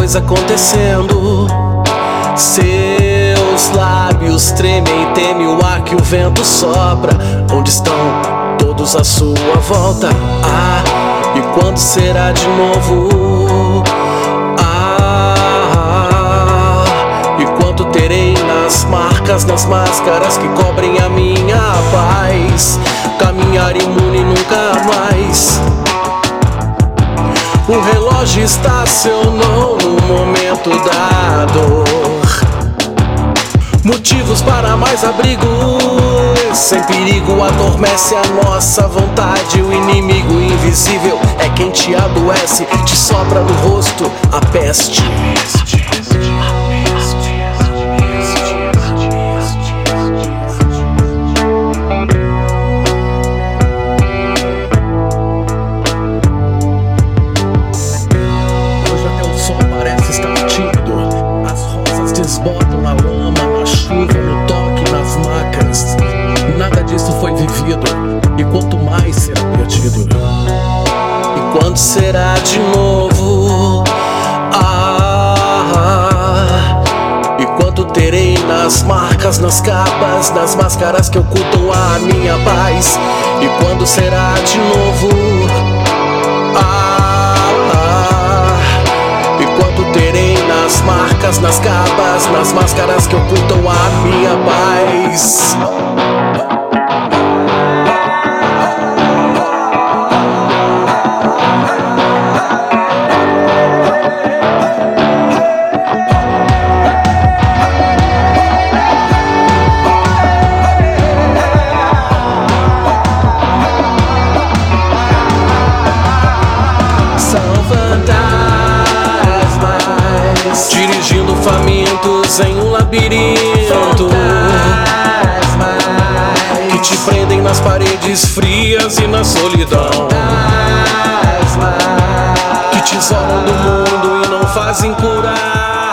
coisa acontecendo. Seus lábios tremem, teme o ar que o vento sopra. Onde estão todos à sua volta? Ah, e quando será de novo? Ah, e quanto terei nas marcas, nas máscaras que cobrem a minha paz? Caminhar imune nunca mais. O relógio está seu não no momento da dor. Motivos para mais abrigo, sem perigo adormece a nossa vontade. O inimigo invisível é quem te adoece, te sopra no rosto a peste. Hoje até o sol parece estar tímido, as rosas desbotam na lama, na chuva, no toque, nas macas. Nada disso foi vivido, e quanto mais será perdido. E quando será de novo? Ah, e quanto terei nas marcas, nas capas, nas máscaras que ocultam a minha paz? E quando será de novo? E quanto terei nas marcas, nas capas, nas máscaras que ocultam a minha paz? Dirigindo famintos em um labirinto, que te prendem nas paredes frias e na solidão, que te isolam do mundo e não fazem curar.